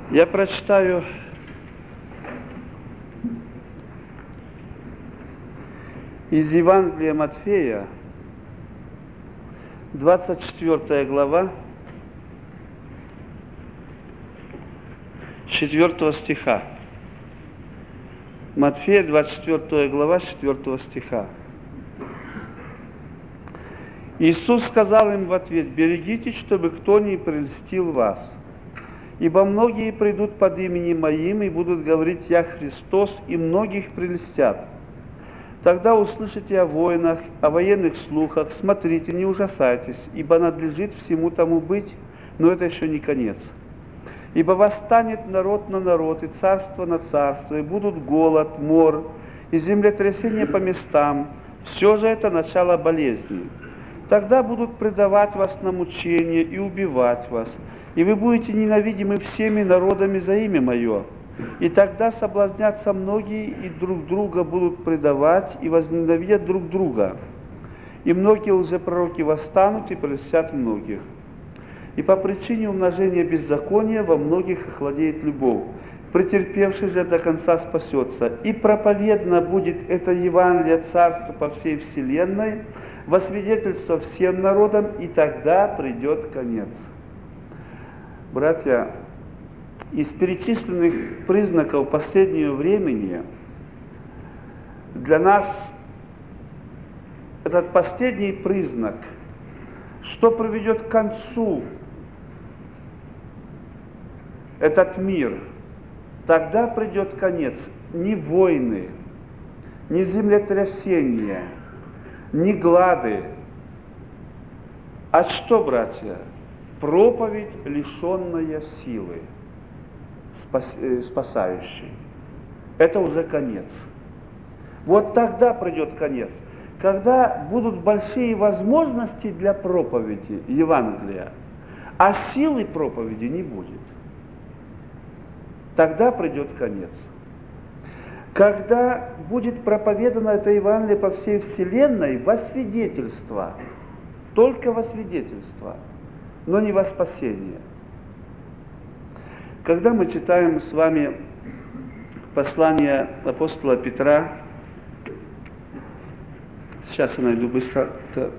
Я прочитаю из Евангелия Матфея, 24 глава, 4 стиха. Матфея, 24 глава, 4 стиха. Иисус сказал им в ответ: «Берегитесь, чтобы кто не прельстил вас. Ибо многие придут под именем Моим и будут говорить: Я Христос, и многих прельстят. Тогда услышите о войнах, о военных слухах. Смотрите, не ужасайтесь, ибо надлежит всему тому быть, но это еще не конец. Ибо восстанет народ на народ, и царство на царство, и будут голод, мор, и землетрясение по местам. Все же это начало болезней. Тогда будут предавать вас на мучение и убивать вас, и вы будете ненавидимы всеми народами за имя Мое. И тогда соблазнятся многие, и друг друга будут предавать, и возненавидят друг друга. И многие лжепророки восстанут и прельстят многих. И по причине умножения беззакония во многих охладеет любовь. Претерпевший же до конца спасется. И проповедано будет это Евангелие Царства по всей вселенной, во свидетельство всем народам, и тогда придет конец». Братья, из перечисленных признаков последнего времени для нас этот последний признак, что приведет к концу этот мир, тогда придет конец. Ни войны, ни землетрясения, ни глады. А что, братья? Проповедь, лишенная силы, спасающей. Это уже конец. Вот тогда придет конец, когда будут большие возможности для проповеди Евангелия, а силы проповеди не будет. Тогда придет конец. Когда будет проповедано это Евангелие по всей вселенной во свидетельство, только во свидетельство, но не во спасение. Когда мы читаем с вами послание апостола Петра, сейчас я найду быстро,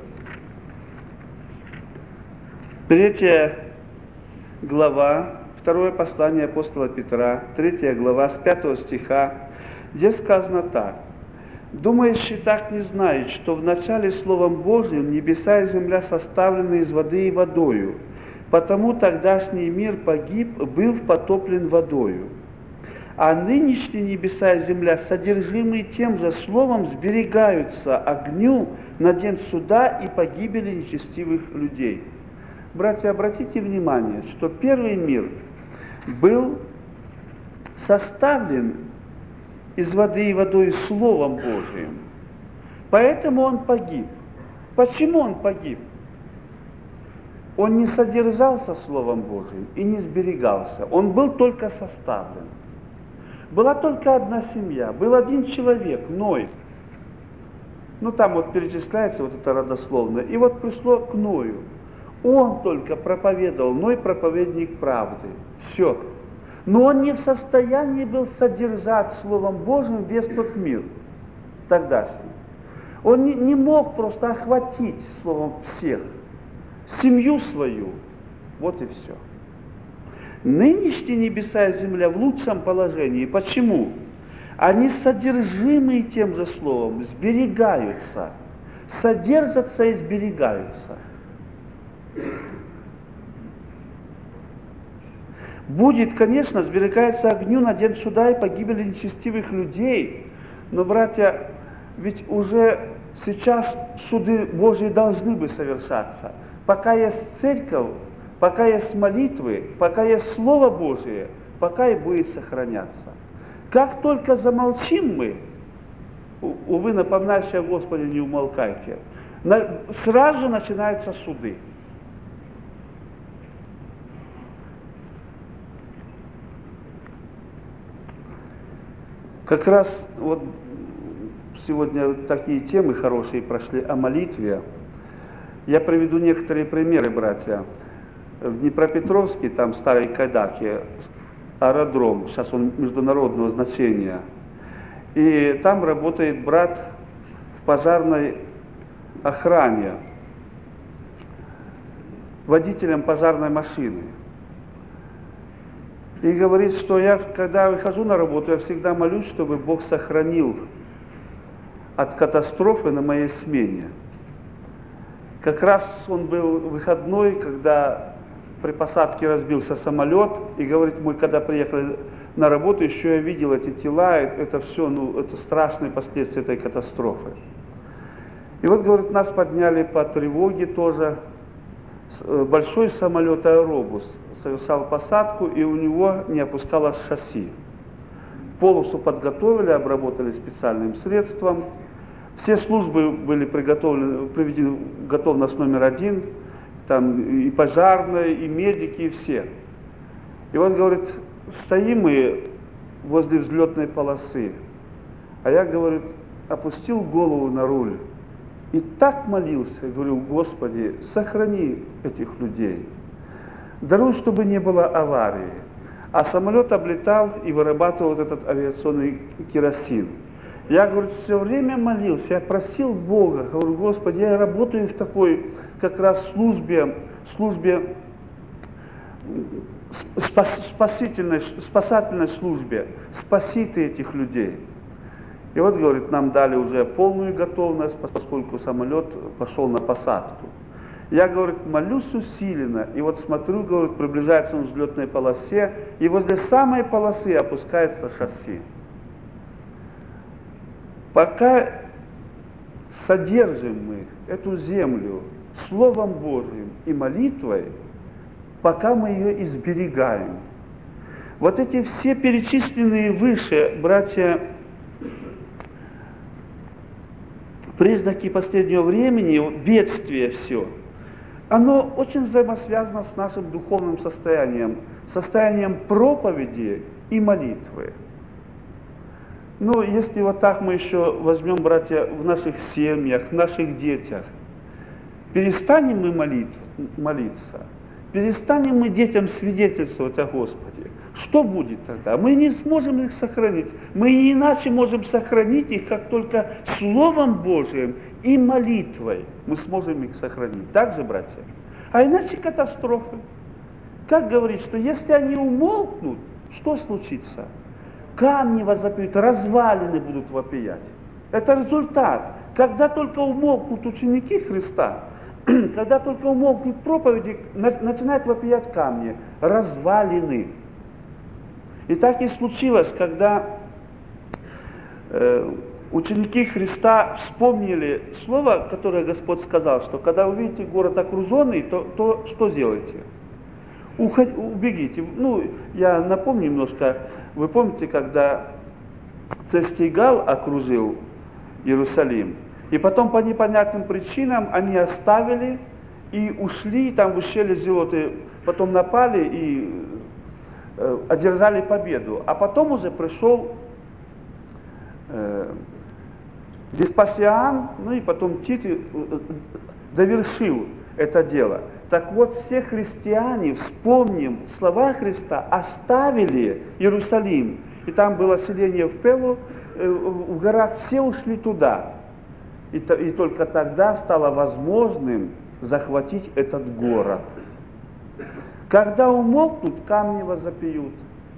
3 глава, 2 послание апостола Петра, 3 глава, с 5 стиха, где сказано так: «Думающий так не знает, что в начале Словом Божьим небеса и земля составлены из воды и водою, потому тогдашний мир погиб, быв потоплен водою. А нынешние небеса и земля, содержимые тем же Словом, сберегаются огню на день суда и погибели нечестивых людей». Братья, обратите внимание, что первый мир был составлен из воды и водой Словом Божиим. Поэтому он погиб. Почему он погиб? Он не содержался Словом Божиим и не сберегался. Он был только составлен. Была только одна семья, был один человек, Ной. Там вот перечисляется вот это родословное. И вот пришло к Ною. Он только проповедовал, Ной проповедник правды. Все. Но он не в состоянии был содержать Словом Божьим весь тот мир тогдашний. Он не мог просто охватить Словом всех. Семью свою. Вот и все. Нынешние небеса и земля в лучшем положении. Почему? Они содержимые тем же Словом, сберегаются. Содержатся и сберегаются. Будет, конечно, сберегается огню на день суда и погибели нечестивых людей. Но, братья, ведь уже сейчас суды Божьи должны бы совершаться. Пока есть церковь, пока есть молитвы, пока есть Слово Божие, пока и будет сохраняться. Как только замолчим мы, увы, напоминающие о Господе не умолкайте, сразу же начинаются суды. Как раз вот сегодня такие темы хорошие прошли о молитве. Я приведу некоторые примеры, братья. В Днепропетровске, там в Старой Кайдаке, аэродром, сейчас он международного значения. И там работает брат в пожарной охране, водителем пожарной машины. И говорит, что я, когда выхожу на работу, я всегда молюсь, чтобы Бог сохранил от катастрофы на моей смене. Как раз он был выходной, когда при посадке разбился самолет, и говорит, мы когда приехали на работу, еще я видел эти тела, это все, это страшные последствия этой катастрофы. И вот, говорит, нас подняли по тревоге тоже. Большой самолет аэробус совершал посадку, и у него не опускалось шасси. Полосу подготовили, обработали специальным средством. Все службы были приведены в готовность номер 1, там и пожарные, и медики, и все. И вот, говорит, стоим мы возле взлетной полосы, а я, говорит, опустил голову на руль и так молился, говорил, Господи, сохрани этих людей, даруй, чтобы не было аварии. А самолет облетал и вырабатывал вот этот авиационный керосин. Я, говорит, все время молился, я просил Бога, говорю, Господи, я работаю в такой как раз службе спасательной службе, спаси ты этих людей. И вот, говорит, нам дали уже полную готовность, поскольку самолет пошел на посадку. Я, говорит, молюсь усиленно, и вот смотрю, говорит, приближается он к взлетной полосе, и возле самой полосы опускается шасси. Пока содержим мы эту землю Словом Божьим и молитвой, пока мы ее изберегаем. Вот эти все перечисленные выше, братья, признаки последнего времени, бедствие все, оно очень взаимосвязано с нашим духовным состоянием проповеди и молитвы. Ну, если вот так мы еще возьмем, братья, в наших семьях, в наших детях, перестанем мы молиться, перестанем мы детям свидетельствовать о Господе, что будет тогда? Мы не сможем их сохранить. Мы не иначе можем сохранить их, как только Словом Божиим и молитвой мы сможем их сохранить. Так же, братья? А иначе катастрофы. Как говорит, что если они умолкнут, что случится? Камни возопьют, развалины будут вопиять. Это результат. Когда только умолкнут ученики Христа, когда только умолкнут проповеди, начинают вопиять камни, развалины. И так и случилось, когда ученики Христа вспомнили слово, которое Господь сказал, что когда увидите город окруженный, то что сделайте? Убегите. Ну, я напомню немножко, вы помните, когда Цестигал окружил Иерусалим, и потом по непонятным причинам они оставили и ушли, там в ущелье Зелоты, потом напали и одержали победу. А потом уже пришел Веспасиан, ну и потом Тит довершил это дело. Так вот, все христиане, вспомним слова Христа, оставили Иерусалим. И там было селение в Пелу, в горах, все ушли туда. И только тогда стало возможным захватить этот город. Когда умолкнут, камни возопьют.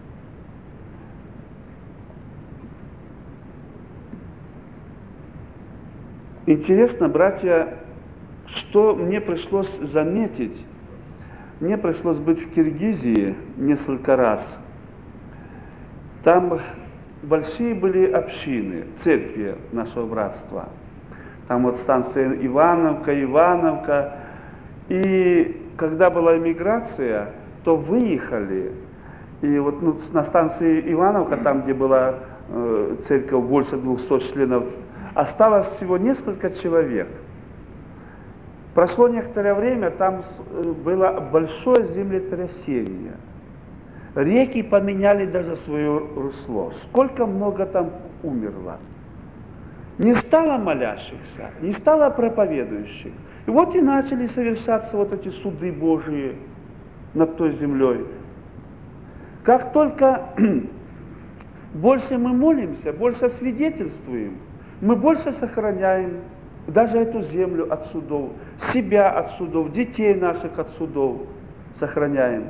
Интересно, братья, что мне пришлось заметить. Мне пришлось быть в Киргизии несколько раз. Там большие были общины, церкви нашего братства. Там вот станция Ивановка. И когда была эмиграция, то выехали. И вот на станции Ивановка, там, где была церковь больше 200 членов, осталось всего несколько человек. Прошло некоторое время, там было большое землетрясение. Реки поменяли даже свое русло. Сколько много там умерло. Не стало молящихся, не стало проповедующих. И вот и начали совершаться вот эти суды Божии над той землей. Как только больше мы молимся, больше свидетельствуем, мы больше сохраняем даже эту землю от судов, себя от судов, детей наших от судов сохраняем.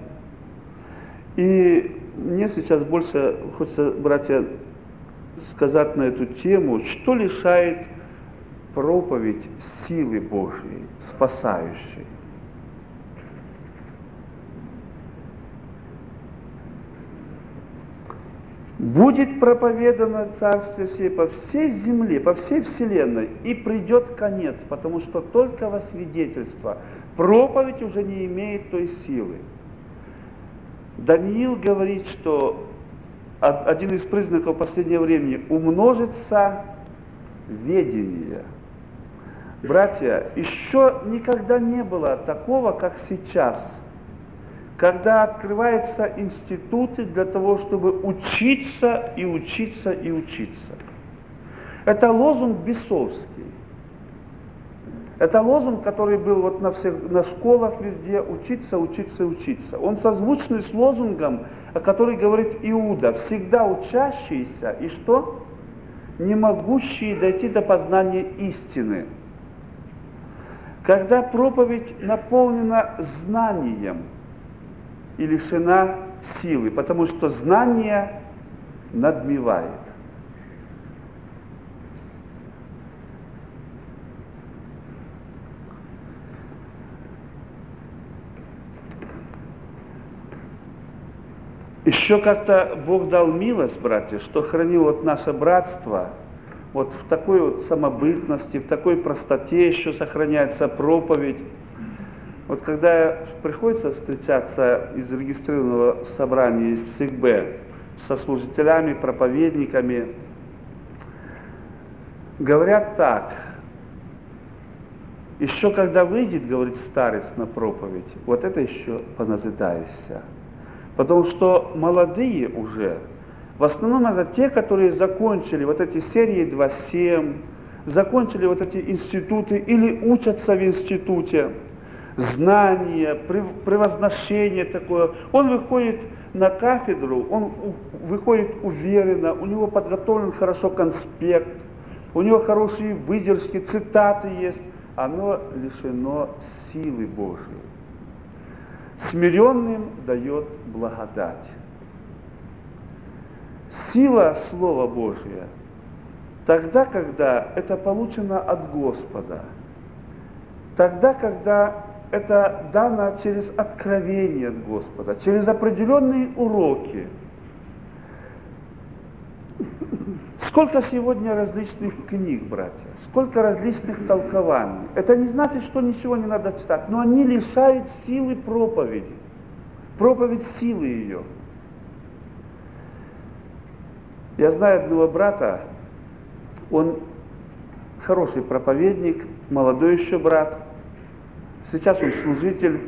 И мне сейчас больше хочется, братья, сказать на эту тему, что лишает проповедь силы Божьей, спасающей. Будет проповедано Царствие Сие по всей земле, по всей вселенной, и придет конец, потому что только во свидетельство проповедь уже не имеет той силы. Даниил говорит, что один из признаков последнего времени умножится ведение. Братья, еще никогда не было такого, как сейчас, когда открываются институты для того, чтобы учиться и учиться и учиться. Это лозунг бесовский. Это лозунг, который был вот на школах везде, учиться, учиться, учиться. Он созвучный с лозунгом, о котором говорит Иуда, всегда учащийся и что? Не могущие дойти до познания истины. Когда проповедь наполнена знанием и лишена силы, потому что знание надмевает. Еще как-то Бог дал милость, братья, что хранил вот наше братство, вот в такой вот самобытности, в такой простоте еще сохраняется проповедь. Вот когда приходится встречаться из зарегистрированного собрания, из СИГБ, со служителями, проповедниками, говорят так, еще когда выйдет, говорит старец на проповедь, вот это еще поназидаешься. Потому что молодые уже, в основном это те, которые закончили вот эти серии 2.7, закончили вот эти институты или учатся в институте, знание, превозношение такое. Он выходит на кафедру, он выходит уверенно, у него подготовлен хорошо конспект, у него хорошие выдержки, цитаты есть. Оно лишено силы Божьей. Смиренным дает благодать. Сила Слова Божия тогда, когда это получено от Господа, тогда, когда это дано через откровение от Господа, через определенные уроки. Сколько сегодня различных книг, братья, сколько различных толкований. Это не значит, что ничего не надо читать, но они лишают силы проповеди. Проповедь силы ее. Я знаю одного брата, он хороший проповедник, молодой еще брат. Сейчас он служитель.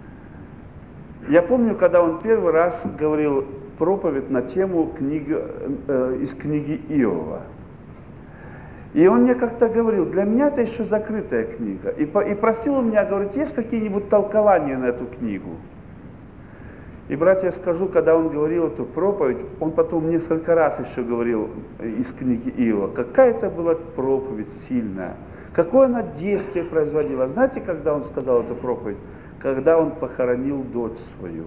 Я помню, когда он первый раз говорил проповедь на тему из книги Иова. И он мне как-то говорил, для меня это еще закрытая книга. И просил у меня, говорит, есть какие-нибудь толкования на эту книгу? И, братья, я скажу, когда он говорил эту проповедь, он потом несколько раз еще говорил из книги Иова, какая это была проповедь сильная, какое она действие производила. Знаете, когда он сказал эту проповедь? Когда он похоронил дочь свою.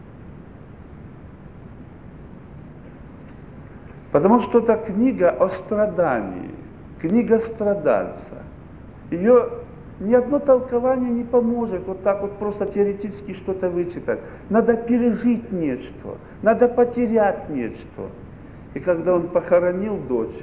Потому что это книга о страдании, книга страдальца. Ее ни одно толкование не поможет вот так вот просто теоретически что-то вычитать. Надо пережить нечто, надо потерять нечто. И когда он похоронил дочь,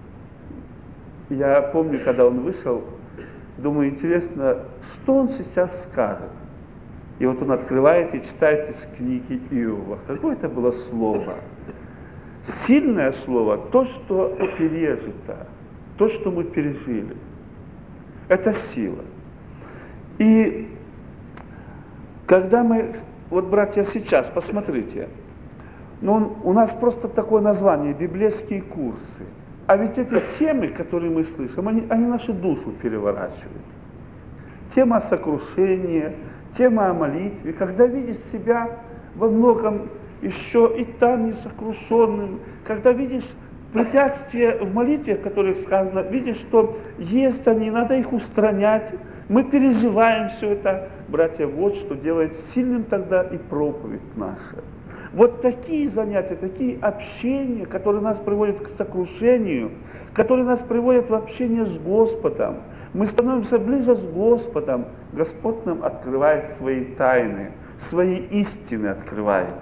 я помню, когда он вышел, думаю, интересно, что он сейчас скажет. И вот он открывает и читает из книги Иова. Какое это было слово? Сильное слово, то, что пережито, то, что мы пережили. Это сила. И когда мы, вот, братья, сейчас, посмотрите, у нас просто такое название, библейские курсы. А ведь эти темы, которые мы слышим, они нашу душу переворачивают. Тема о сокрушении, тема о молитве, когда видишь себя во многом еще и там несокрушенным. Когда видишь препятствия в молитве, в которых сказано, видишь, что есть они, надо их устранять. Мы переживаем все это. Братья, вот что делает сильным тогда и проповедь наша. Вот такие занятия, такие общения, которые нас приводят к сокрушению, которые нас приводят в общение с Господом. Мы становимся ближе с Господом. Господь нам открывает свои тайны, свои истины открывает.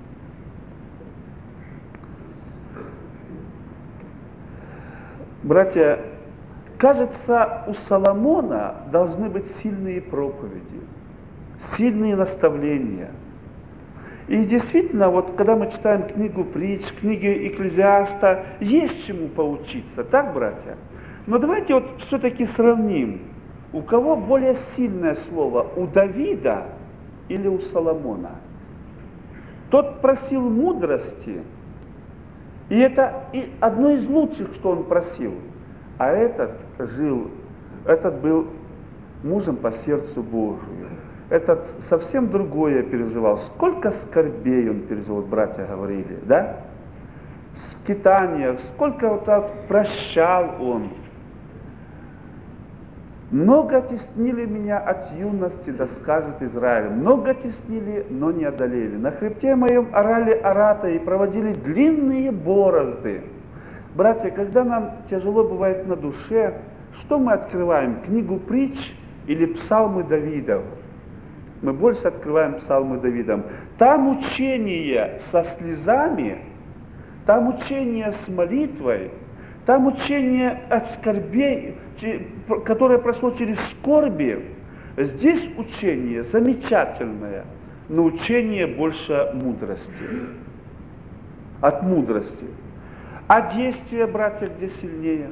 Братья, кажется, у Соломона должны быть сильные проповеди, сильные наставления. И действительно, вот когда мы читаем книгу Притч, книги Экклезиаста, есть чему поучиться, так, братья? Но давайте вот все-таки сравним, у кого более сильное слово, у Давида или у Соломона? Тот просил мудрости, и это и одно из лучших, что он просил. А этот был мужем по сердцу Божию. Этот совсем другое переживал. Сколько скорбей он переживал, братья говорили, да? Скитания, сколько вот так прощал он. Много теснили меня от юности, да скажет Израиль. Много теснили, но не одолели. На хребте моем орали ораты и проводили длинные борозды. Братья, когда нам тяжело бывает на душе, что мы открываем? Книгу Притч или псалмы Давидов? Мы больше открываем псалмы Давидом. Там учение со слезами, там учение с молитвой, там учение от скорбей, которое прошло через скорби. Здесь учение замечательное, но учение больше мудрости. От мудрости. А действия, братья, где сильнее?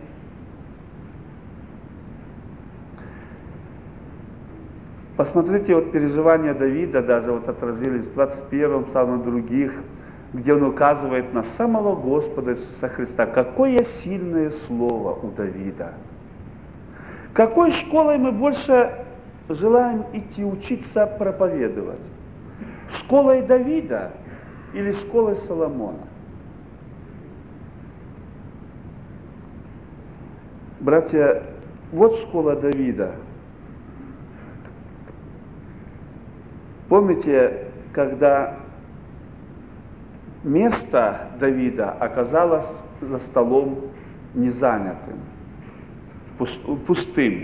Посмотрите, вот переживания Давида даже вот отразились в 21-м псалме других, где он указывает на самого Господа Иисуса Христа. Какое сильное слово у Давида! Какой школой мы больше желаем идти учиться проповедовать? Школой Давида или школой Соломона? Братья, вот школа Давида. Помните, когда место Давида оказалось за столом незанятым, пустым.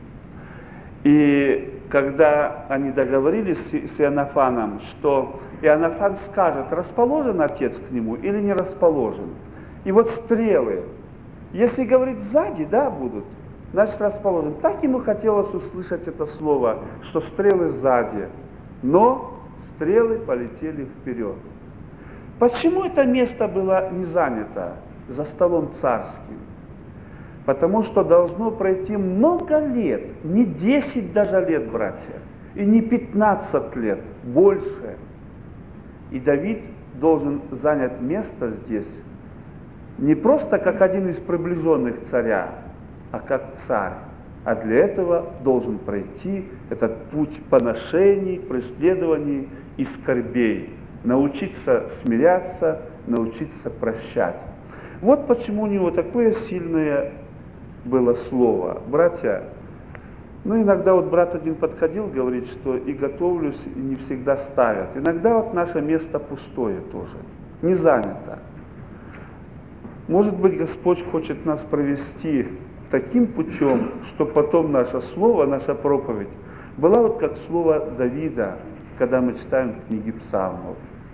И когда они договорились с Иоаннафаном, что Иоаннафан скажет, расположен отец к нему или не расположен. И вот стрелы, если говорить сзади, да, будут, значит расположен. Так ему хотелось услышать это слово, что стрелы сзади, но стрелы полетели вперед. Почему это место было не занято за столом царским? Потому что должно пройти много лет, не 10 даже лет, братья, и не 15 лет, больше. И Давид должен занять место здесь не просто как один из приближенных царя, а как царь. А для этого должен пройти этот путь поношений, преследований и скорбей. Научиться смиряться, научиться прощать. Вот почему у него такое сильное было слово. Братья, иногда вот брат один подходил, говорит, что и готовлюсь, и не всегда ставят. Иногда вот наше место пустое тоже, не занято. Может быть, Господь хочет нас провести таким путем, что потом наше слово, наша проповедь была вот как слово Давида, когда мы читаем книги псалмов.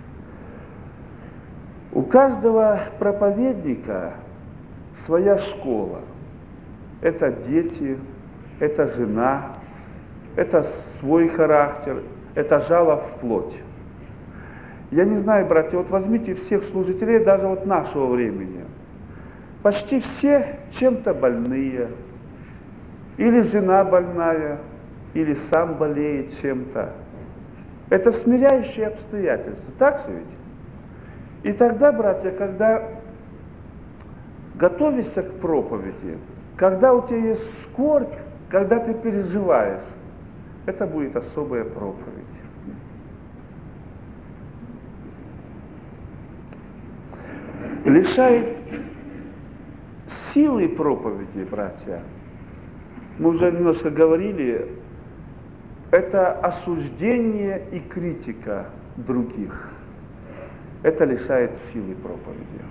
У каждого проповедника своя школа. Это дети, это жена, это свой характер, это жало в плоть. Я не знаю, братья, вот возьмите всех служителей, даже вот нашего времени. Почти все чем-то больные, или жена больная, или сам болеет чем-то. Это смиряющие обстоятельства, так же ведь? И тогда, братья, когда готовишься к проповеди, когда у тебя есть скорбь, когда ты переживаешь, это будет особая проповедь. лишает силы проповеди, братья. Мы уже немножко говорили, это осуждение и критика других. Это лишает силы проповеди.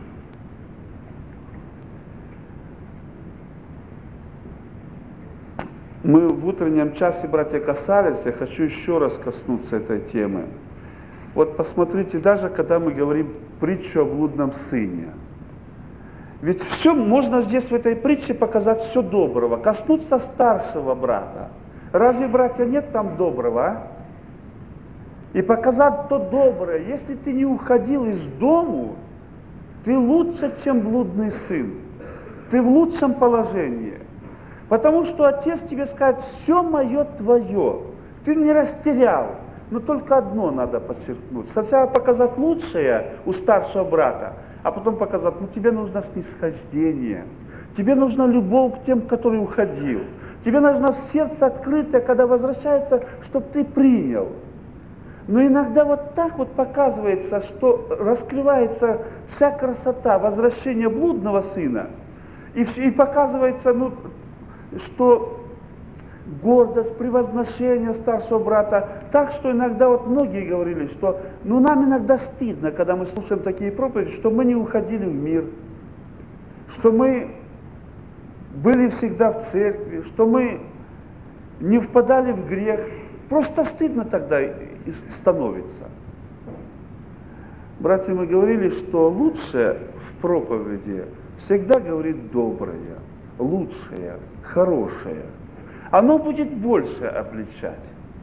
Мы в утреннем часе, братья, касались, я хочу еще раз коснуться этой темы. Вот посмотрите, даже когда мы говорим притчу о блудном сыне, ведь все можно здесь в этой притче показать все доброго, коснуться старшего брата. Разве, братья, нет там доброго, а? И показать то доброе. Если ты не уходил из дому, ты лучше, чем блудный сын. Ты в лучшем положении. Потому что отец тебе скажет, все мое твое. Ты не растерял. Но только одно надо подчеркнуть. Сначала показать лучшее у старшего брата, а потом показать, тебе нужно снисхождение. Тебе нужна любовь к тем, который уходил. Тебе нужно сердце открытое, когда возвращается, чтобы ты принял. Но иногда вот так вот показывается, что раскрывается вся красота возвращения блудного сына. И показывается, что гордость, превозношение старшего брата. Так что иногда вот многие говорили, что нам иногда стыдно, когда мы слушаем такие проповеди, что мы не уходили в мир, что мы были всегда в церкви, что мы не впадали в грех. Просто стыдно тогда становится. Братья, мы говорили, что лучшее в проповеди всегда говорит доброе, лучшее, хорошее. Оно будет больше обличать.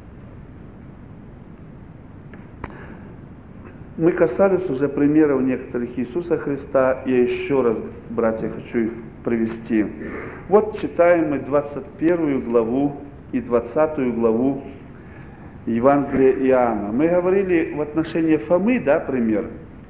Мы касались уже примеров некоторых Иисуса Христа. Я еще раз, братья, хочу их привести. Вот читаем мы 21 главу и 20 главу Евангелия Иоанна. Мы говорили в отношении Фомы, пример.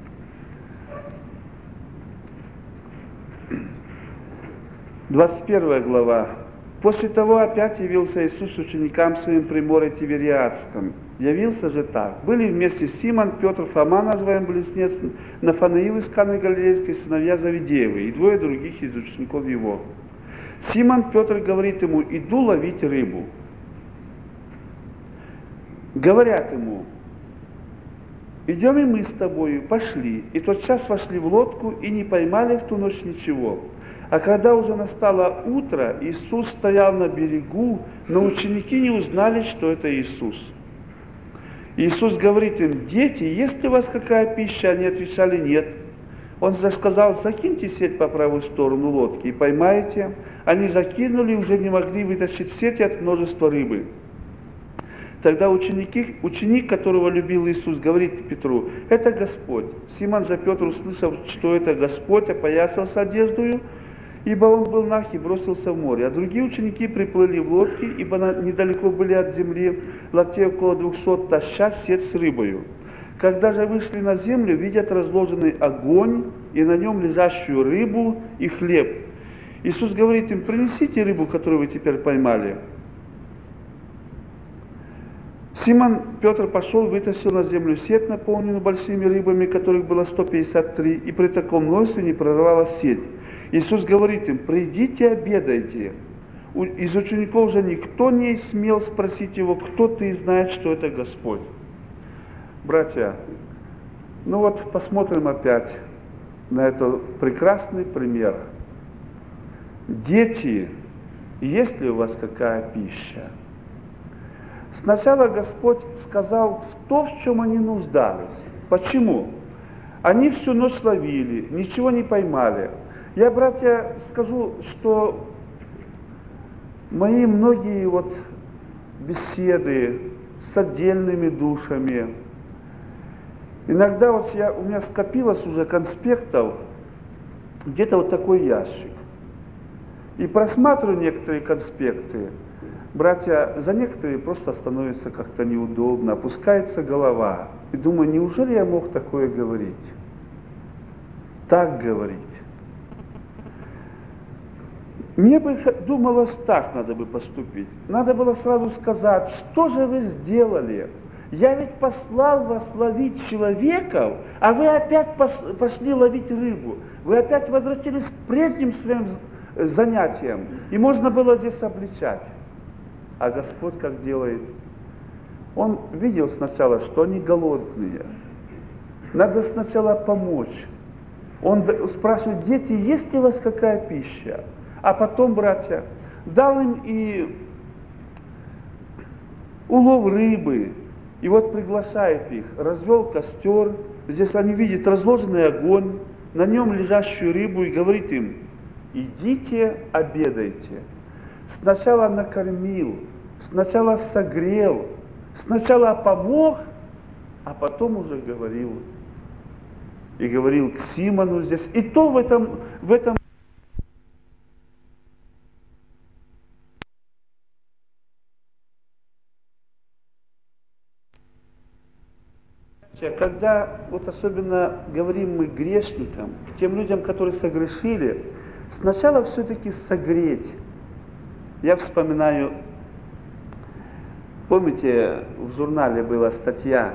Двадцать 21 глава. После того опять явился Иисус ученикам своим при море Тивериадском. Явился же так. Были вместе Симон, Петр, Фома, называем Близнец, Нафанаил из Каны Галилейской, сыновья Завидеевы, и двое других из учеников его. Симон Петр говорит ему, иду ловить рыбу. Говорят ему, идем и мы с тобою, пошли. И тотчас вошли в лодку и не поймали в ту ночь ничего. А когда уже настало утро, Иисус стоял на берегу, но ученики не узнали, что это Иисус. Иисус говорит им, дети, есть ли у вас какая пища? Они отвечали, нет. Он же сказал, закиньте сеть по правую сторону лодки и поймаете. Они закинули, уже не могли вытащить сети от множества рыбы. Тогда ученик, которого любил Иисус, говорит Петру, это Господь. Симон же Петр, услышав, что это Господь, опоясался одеждою, ибо он был наг и бросился в море. А другие ученики приплыли в лодке, ибо недалеко были от земли, локтей около 200, таща сеть с рыбою. Когда же вышли на землю, видят разложенный огонь и на нем лежащую рыбу и хлеб. Иисус говорит им, принесите рыбу, которую вы теперь поймали. Симон Петр пошел, вытащил на землю сеть, наполненную большими рыбами, которых было 153, и при таком множестве не прорвалась сеть. Иисус говорит им, придите, обедайте. Из учеников же никто не смел спросить его, кто-то и знает, что это Господь. Братья, посмотрим опять на этот прекрасный пример. Дети, есть ли у вас какая пища? Сначала Господь сказал то, в чем они нуждались. Почему? Они всю ночь ловили, ничего не поймали. Я, братья, скажу, что мои многие беседы с отдельными душами, иногда у меня скопилось уже конспектов, где-то такой ящик. И просматриваю некоторые конспекты, братья, за некоторые просто становится как-то неудобно, опускается голова. И думаю, неужели я мог такое говорить? Так говорить. Мне бы думалось, так надо бы поступить. Надо было сразу сказать, что же вы сделали? Я ведь послал вас ловить человеков, а вы опять пошли ловить рыбу. Вы опять возвратились к прежним своим занятиям. И можно было здесь обличать. А Господь как делает? Он видел сначала, что они голодные. Надо сначала помочь. Он спрашивает: дети, есть ли у вас какая пища? А потом, братья, дал им и улов рыбы. И вот приглашает их, развел костер, здесь они видят разложенный огонь, на нем лежащую рыбу, и говорит им: идите, обедайте. Сначала накормил, сначала согрел, сначала помог, а потом уже говорил. И говорил к Симону здесь. И то в этом когда вот особенно говорим мы грешникам, тем людям, которые согрешили, сначала все-таки согреть. Я вспоминаю, помните, в журнале была статья,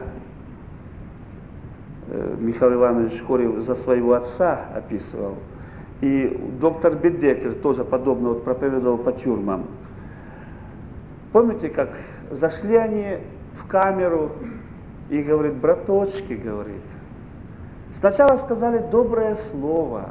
Михаил Иванович Хорев за своего отца описывал, и доктор Бедекер тоже подобно вот проповедовал по тюрьмам. Помните, как зашли они в камеру, и говорит: браточки, говорит, сначала сказали доброе слово.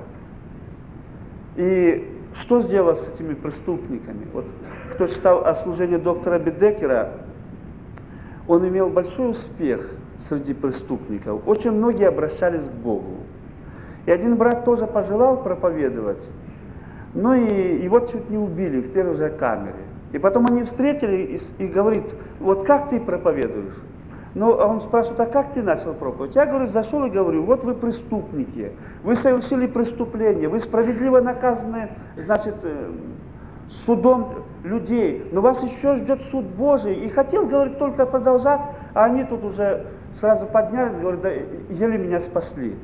И что сделал с этими преступниками? Вот кто читал о служении доктора Бедекера, он имел большой успех среди преступников. Очень многие обращались к Богу. И один брат тоже пожелал проповедовать, но и его чуть не убили в первой же камере. И потом они встретили и говорит: вот как ты проповедуешь? Ну, он спрашивает: а как ты начал проповедь? Я, говорю, зашел и говорю: вот вы преступники, вы совершили преступление, вы справедливо наказаны, значит, судом людей, но вас еще ждет суд Божий. И хотел, говорит, только продолжать, а они тут уже сразу поднялись, говорят: да, еле меня спасли.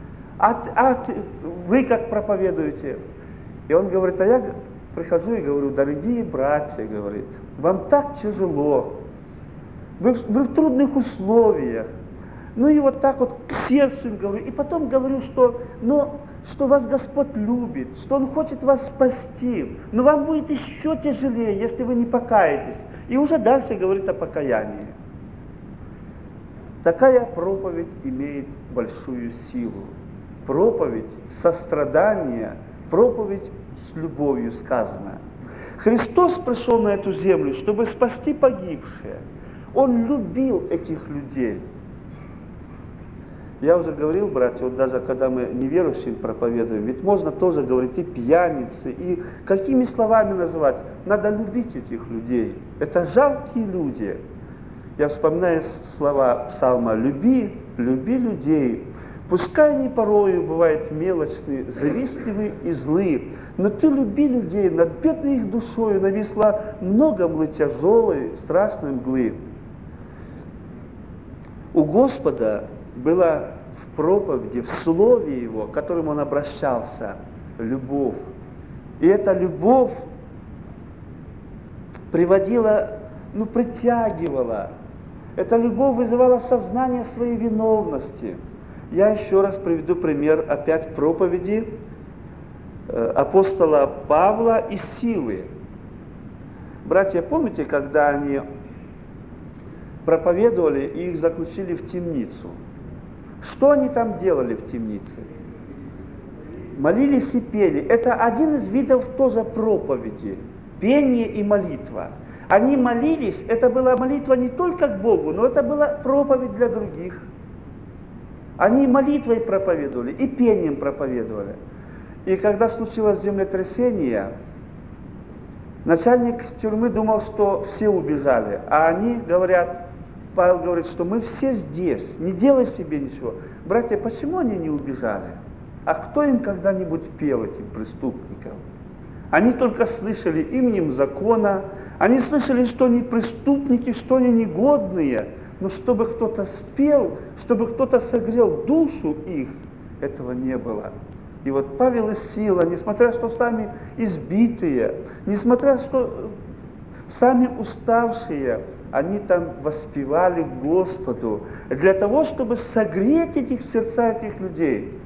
Вы как проповедуете? И он говорит: а я прихожу и говорю: дорогие братья, говорит, вам так тяжело. Вы в трудных условиях. Ну и вот так вот к сердцу им говорю. И потом говорю, что вас Господь любит, что Он хочет вас спасти. Но вам будет еще тяжелее, если вы не покаетесь. И уже дальше говорит о покаянии. Такая проповедь имеет большую силу. Проповедь сострадания, проповедь с любовью сказана. Христос пришел на эту землю, чтобы спасти погибшие. Он любил этих людей. Я уже говорил, братья, вот даже когда мы неверующим проповедуем, ведь можно тоже говорить и пьяницы, и какими словами называть. Надо любить этих людей. Это жалкие люди. Я вспоминаю слова псалма: «Люби, люби людей. Пускай они порою бывают мелочные, завистливые и злые, но ты люби людей, над бедной их душою нависла много мглы тяжелой, страшной мглы». У Господа была в проповеди, в слове Его, к которому Он обращался, любовь. И эта любовь приводила, притягивала. Эта любовь вызывала сознание своей виновности. Я еще раз приведу пример опять проповеди апостола Павла и Силы. Братья, помните, когда они проповедовали и их заключили в темницу? Что они там делали в темнице? Молились и пели. Это один из видов тоже проповеди. Пение и молитва. Они молились, это была молитва не только к Богу, но это была проповедь для других. Они молитвой проповедовали и пением проповедовали. И когда случилось землетрясение, начальник тюрьмы думал, что все убежали, а они говорят, Павел говорит, что мы все здесь, не делай себе ничего. Братья, почему они не убежали? А кто им когда-нибудь пел, этим преступникам? Они только слышали именем закона, они слышали, что они преступники, что они негодные, но чтобы кто-то спел, чтобы кто-то согрел душу их, этого не было. И вот Павел и Сила, несмотря что сами избитые, несмотря что сами уставшие, они там воспевали Господу, для того, чтобы согреть сердца этих людей.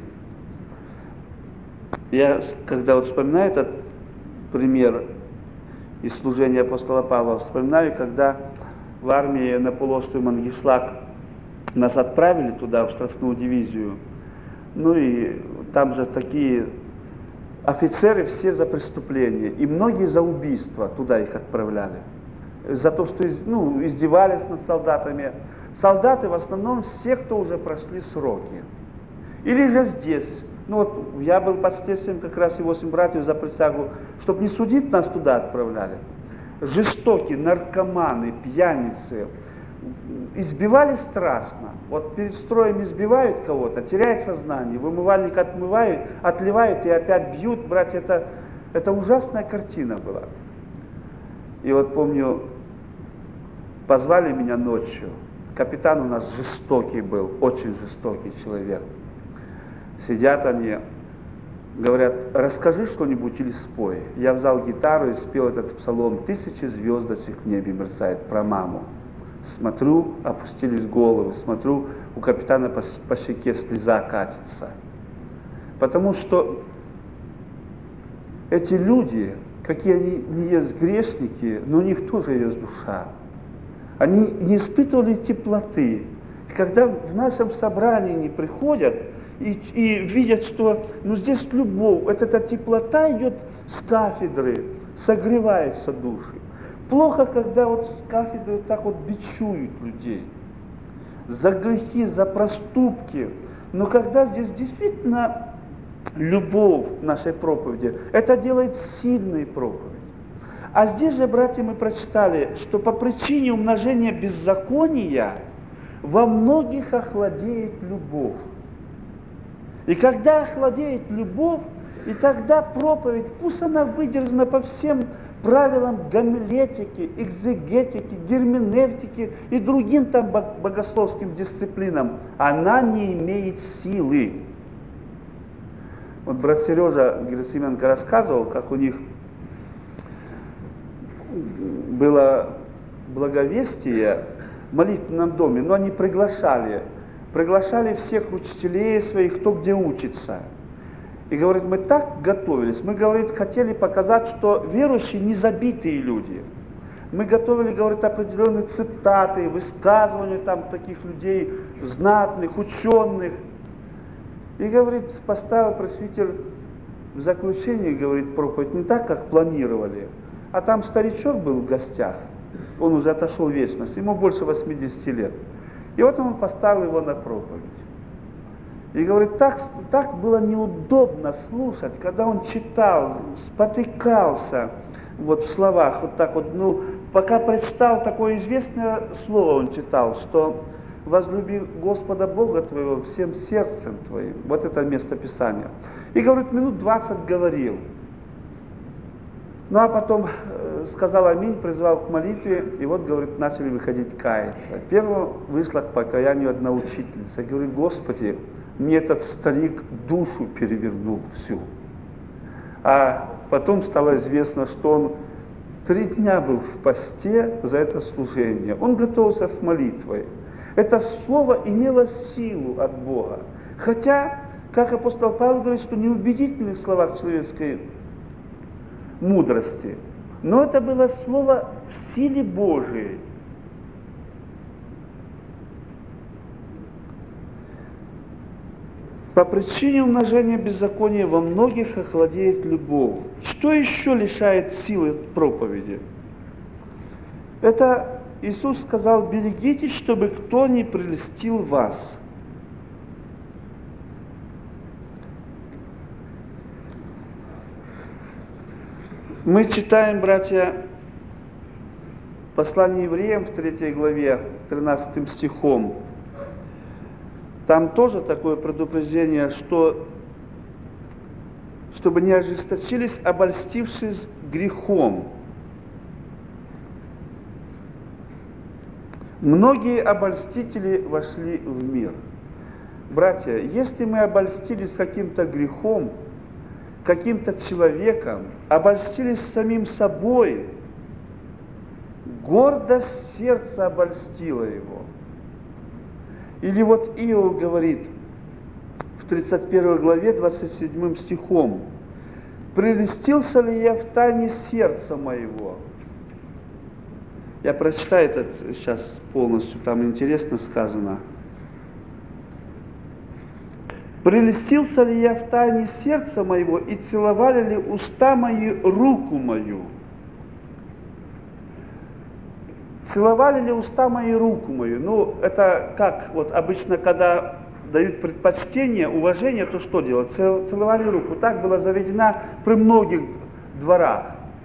Я, когда вот вспоминаю этот пример из служения апостола Павла, вспоминаю, когда в армии на полуострове Мангишлак нас отправили туда, в штрафную дивизию. Ну и там же такие офицеры все за преступления, и многие за убийство туда их отправляли. За то, что издевались над солдатами. Солдаты в основном все, кто уже прошли сроки. Или же здесь. Я был под следствием как раз и 8 братьев за присягу, чтобы не судить, нас туда отправляли. Жестокие, наркоманы, пьяницы. Избивали страшно. Вот перед строем избивают кого-то, теряет сознание, в умывальник отливают и опять бьют. Братья, это ужасная картина была. И вот помню, позвали меня ночью. Капитан у нас жестокий был, очень жестокий человек. Сидят они, говорят, расскажи что-нибудь или спой. Я взял гитару и спел этот псалом «Тысячи звездочек в небе мерцает» про маму. Смотрю, опустились головы, смотрю, у капитана по щеке слеза катится. Потому что эти люди, какие они не есть грешники, но у них тоже есть душа. Они не испытывали теплоты. И когда в нашем собрании не приходят и видят, что здесь любовь, эта теплота идет с кафедры, согревается души. Плохо, когда с кафедры так бичуют людей за грехи, за проступки. Но когда здесь действительно любовь нашей проповеди, это делает сильной проповедь. А здесь же, братья, мы прочитали, что по причине умножения беззакония во многих охладеет любовь. И когда охладеет любовь, и тогда проповедь, пусть она выдержана по всем правилам гомилетики, экзегетики, герменевтики и другим там богословским дисциплинам, она не имеет силы. Вот брат Сережа Герасименко рассказывал, как у них было благовестие в молитвенном доме, но они приглашали всех учителей своих, кто где учится. И говорит, мы так готовились, мы, говорит, хотели показать, что верующие не забитые люди. Мы готовили, говорит, определенные цитаты, высказывания там таких людей, знатных, ученых. И, говорит, поставил пресвитер в заключении, говорит, проповедь не так, как планировали, а там старичок был в гостях, он уже отошел в вечность, ему больше 80 лет. И вот он поставил его на проповедь. И говорит, так было неудобно слушать, когда он читал, спотыкался в словах, пока прочитал такое известное слово он читал, что возлюби Господа Бога твоего всем сердцем твоим. Вот это место Писания. И, говорит, минут 20 говорил. А потом сказал аминь, призвал к молитве, и вот, говорит, начали выходить каяться. Первым вышла к покаянию одна учительница. Говорит, Господи, мне этот старик душу перевернул всю. А потом стало известно, что он 3 дня был в посте за это служение. Он готовился с молитвой. Это слово имело силу от Бога. Хотя, как апостол Павел говорит, что не в убедительных словах человеческой мудрости, но это было слово в силе Божией. По причине умножения беззакония во многих охладеет любовь. Что еще лишает силы проповеди? Это Иисус сказал, берегитесь, чтобы кто не прельстил вас. Мы читаем, братья, послание евреям в 3 главе, 13 стихом. Там тоже такое предупреждение, что чтобы не ожесточились, обольстившись грехом. Многие обольстители вошли в мир. Братья, если мы обольстились каким-то грехом, каким-то человеком, обольстились самим собой, гордость сердца обольстила его. Или вот Иов говорит в 31 главе 27 стихом: «Прелестился ли я в тайне сердца моего?» Я прочитаю это сейчас полностью, там интересно сказано. «Прелестился ли я в тайне сердца моего, и целовали ли уста мои руку мою?» Целовали ли уста мои руку мою? Ну, это как, вот обычно, когда дают предпочтение, уважение, то что делать? Целовали руку. Так было заведено при многих дворах.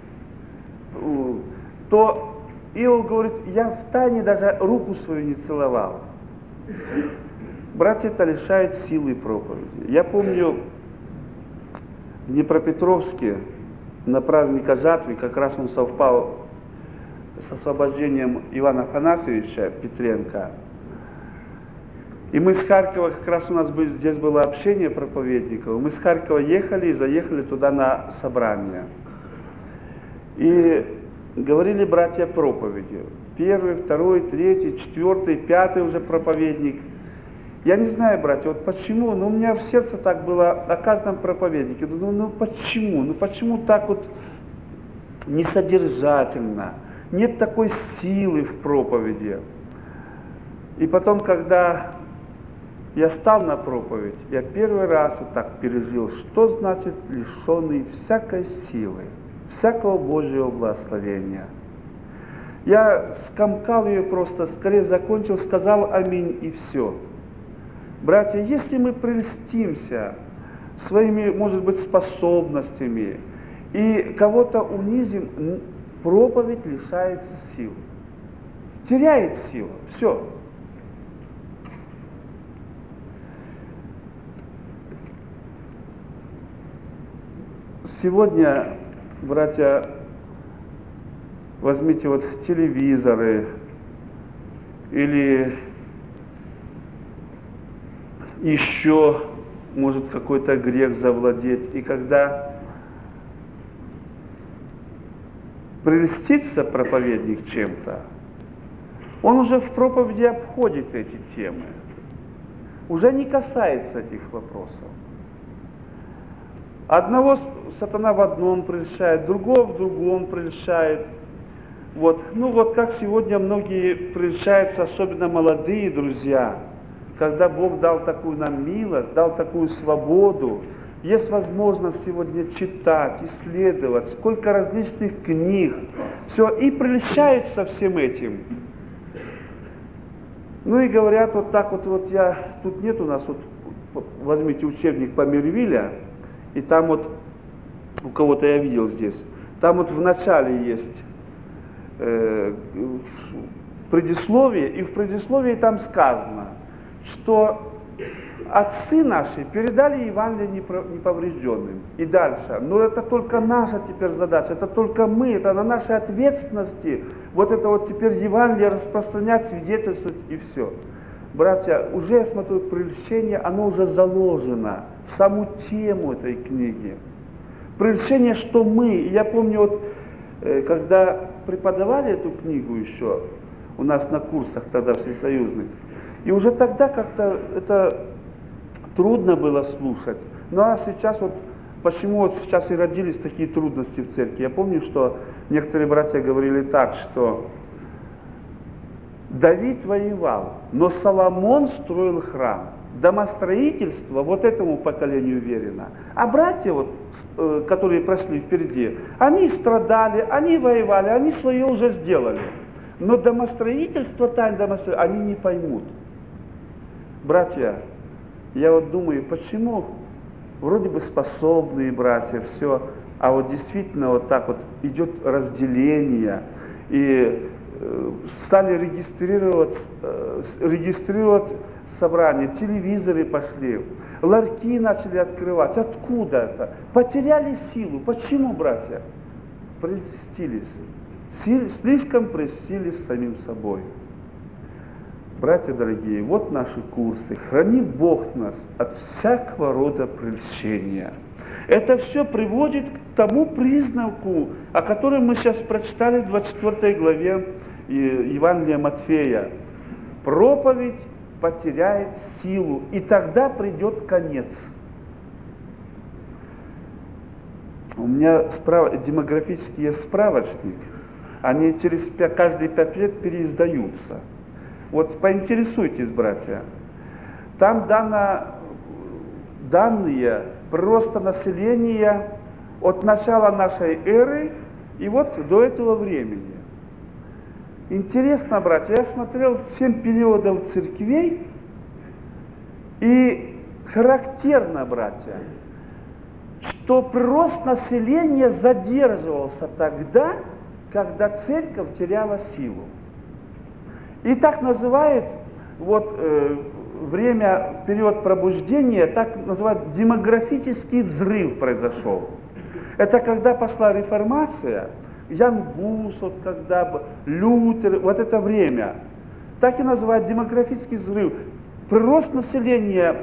То Иов говорит: я в тайне даже руку свою не целовал. Братья, это лишает силы проповеди. Я помню, в Днепропетровске на праздник жатвы, как раз он совпал с освобождением Ивана Афанасьевича Петренко. И мы с Харькова, как раз у нас здесь было общение проповедников, мы с Харькова ехали и заехали туда на собрание. И говорили братья проповеди. Первый, второй, третий, четвертый, пятый уже проповедник. Я не знаю, братья, вот почему, но у меня в сердце так было о каждом проповеднике. Ну почему? Ну почему так вот несодержательно? Нет такой силы в проповеди. И потом, когда я стал на проповедь, я первый раз вот так пережил, что значит лишенный всякой силы, всякого Божьего благословения. Я скомкал ее просто, скорее закончил, сказал аминь и все. Братья, если мы прельстимся своими, может быть, способностями и кого-то унизим, проповедь лишается сил. Теряет силу. Все. Сегодня, братья, возьмите вот телевизоры или еще может какой-то грех завладеть. И когда прельстится проповедник чем-то, он уже в проповеди обходит эти темы, уже не касается этих вопросов. Одного сатана в одном прельщает, другого в другом прельщает. Вот. Ну вот как сегодня многие прельщаются, особенно молодые друзья, когда Бог дал такую нам милость, дал такую свободу. Есть возможность сегодня читать, исследовать, сколько различных книг. Все, и прельщаются всем этим. Ну и говорят вот так вот тут нет у нас, вот возьмите учебник по Мервиля, и там вот, у кого-то я видел здесь, там вот в начале есть предисловие, и в предисловии там сказано, что отцы наши передали Евангелие неповрежденным. И дальше. Но это только наша теперь задача, это только мы, это на нашей ответственности вот это вот теперь Евангелие распространять, свидетельствовать и все. Братья, уже я смотрю, прельщение, оно уже заложено в саму тему этой книги. Прельщение, что мы. И я помню, вот, когда преподавали эту книгу еще у нас на курсах тогда всесоюзных, и уже тогда как-то это трудно было слушать. Ну а сейчас вот, почему вот сейчас и родились такие трудности в церкви? Я помню, что некоторые братья говорили так, что Давид воевал, но Соломон строил храм. Домостроительство вот этому поколению верено. А братья, вот, которые прошли впереди, они страдали, они воевали, они свое уже сделали. Но домостроительство, тайны домостроительства, они не поймут. Братья, я вот думаю, почему вроде бы способные братья, все, а вот действительно вот так вот идет разделение, и стали регистрировать собрания, телевизоры пошли, ларьки начали открывать. Откуда это? Потеряли силу. Почему, братья? Прельстились. Слишком прельстились самим собой. Братья дорогие, вот наши курсы. Храни Бог нас от всякого рода прельщения. Это все приводит к тому признаку, о котором мы сейчас прочитали в 24 главе Евангелия Матфея. Проповедь потеряет силу, и тогда придет конец. У меня демографический справочник, они через каждые 5 лет переиздаются. Вот поинтересуйтесь, братья. Там данные прироста населения от начала нашей эры и вот до этого времени. Интересно, братья, я смотрел 7 периодов церквей, и характерно, братья, что прирост населения задерживался тогда, когда церковь теряла силу. И так называют период пробуждения, так называют демографический взрыв произошел. Это когда пошла реформация, Ян Гус, Лютер, вот это время. Так и называют демографический взрыв. Прирост населения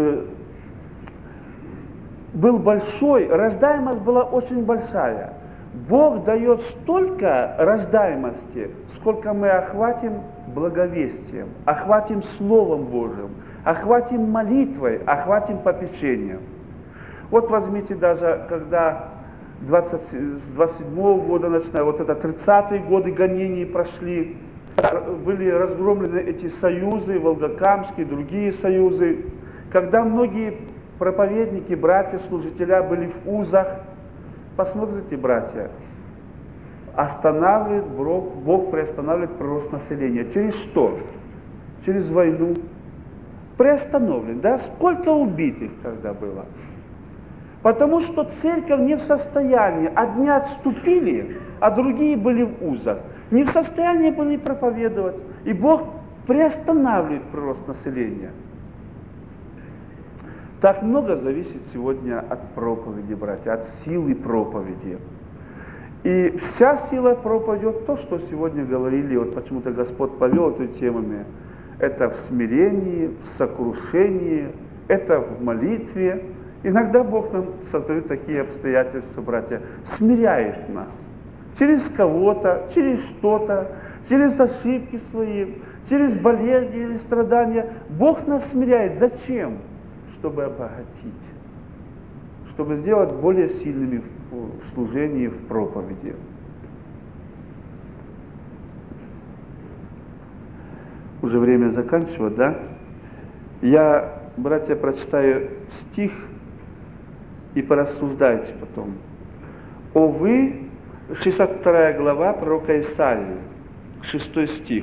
был большой, рождаемость была очень большая. Бог дает столько рождаемости, сколько мы охватим благовестием, охватим Словом Божьим, охватим молитвой, охватим попечением. Вот возьмите даже, когда с 27-го года начиная, 30-е годы гонений прошли, были разгромлены эти союзы, Волгокамские, другие союзы, когда многие проповедники, братья, служителя были в узах. Посмотрите, братья, Бог приостанавливает прирост населения. Через что? Через войну. Приостановлен, да? Сколько убитых тогда было? Потому что церковь не в состоянии, одни отступили, а другие были в узах. Не в состоянии были проповедовать. И Бог приостанавливает прирост населения. Так много зависит сегодня от проповеди, братья, от силы проповеди. И вся сила проповеди, то, что сегодня говорили, почему-то Господь повел этими темами, это в смирении, в сокрушении, это в молитве. Иногда Бог нам создает такие обстоятельства, братья, смиряет нас. Через кого-то, через что-то, через ошибки свои, через болезни или страдания. Бог нас смиряет. Зачем? Чтобы обогатить, чтобы сделать более сильными в служении, в проповеди. Уже время заканчивать, да? Я, братья, прочитаю стих и порассуждайте потом. «О вы», 62 глава пророка Исаии, 6 стих.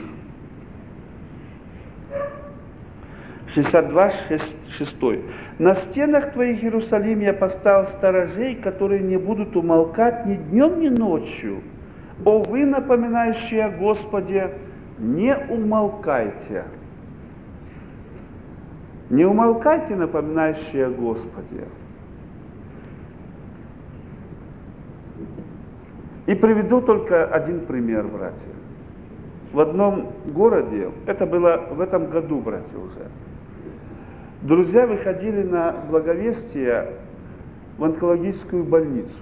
62, 6. «На стенах твоих, Иерусалим, я поставил сторожей, которые не будут умолкать ни днем, ни ночью. О вы, напоминающие о Господе, не умолкайте». Не умолкайте, напоминающие о Господе. И приведу только один пример, братья. В одном городе, это было в этом году, братья, уже, друзья выходили на благовестие в онкологическую больницу.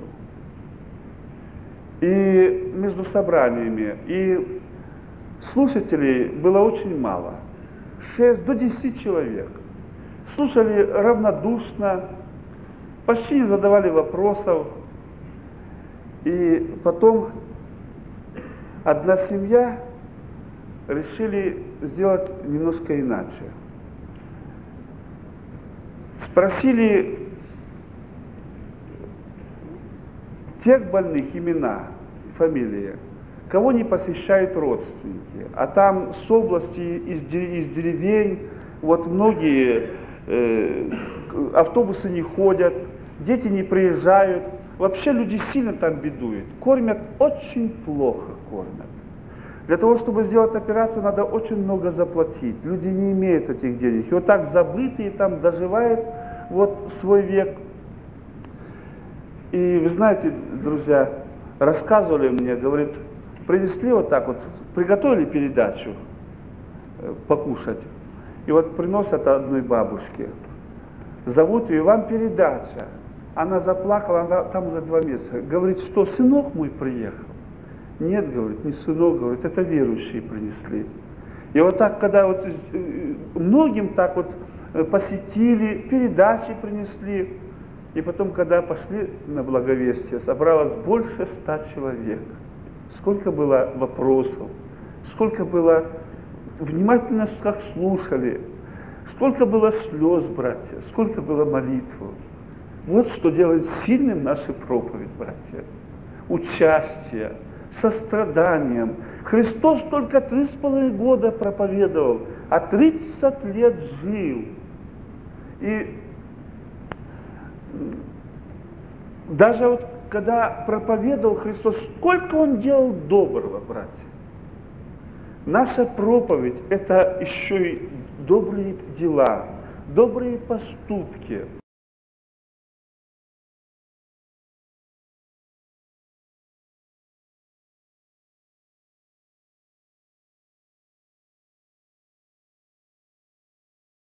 И между собраниями, и слушателей было очень мало. 6 до 10 человек. Слушали равнодушно, почти не задавали вопросов. И потом одна семья решили сделать немножко иначе. Спросили тех больных имена, фамилии, кого не посещают родственники. А там с области, из деревень, многие автобусы не ходят, дети не приезжают. Вообще люди сильно там бедуют. Кормят очень плохо, кормят. Для того, чтобы сделать операцию, надо очень много заплатить. Люди не имеют этих денег. И так забытые там доживают свой век. И вы знаете, друзья, рассказывали мне, говорит, принесли приготовили передачу покушать. И приносят одной бабушке. Зовут ее, вам передача. Она заплакала, она там уже 2 месяца. Говорит, что сынок мой приехал? Нет, говорит, не сынок, говорит, это верующие принесли. И вот так, когда вот многим так вот посетили, передачи принесли, и потом, когда пошли на благовестие, собралось больше 100 человек. Сколько было вопросов, сколько было внимательно, как слушали, сколько было слез, братья, сколько было молитв. Вот что делает сильным нашу проповедь, братья. Участие, состраданием. Христос только 3,5 года проповедовал, а 30 лет жил. И даже вот когда проповедовал Христос, сколько Он делал доброго, братья. Наша проповедь – это еще и добрые дела, добрые поступки.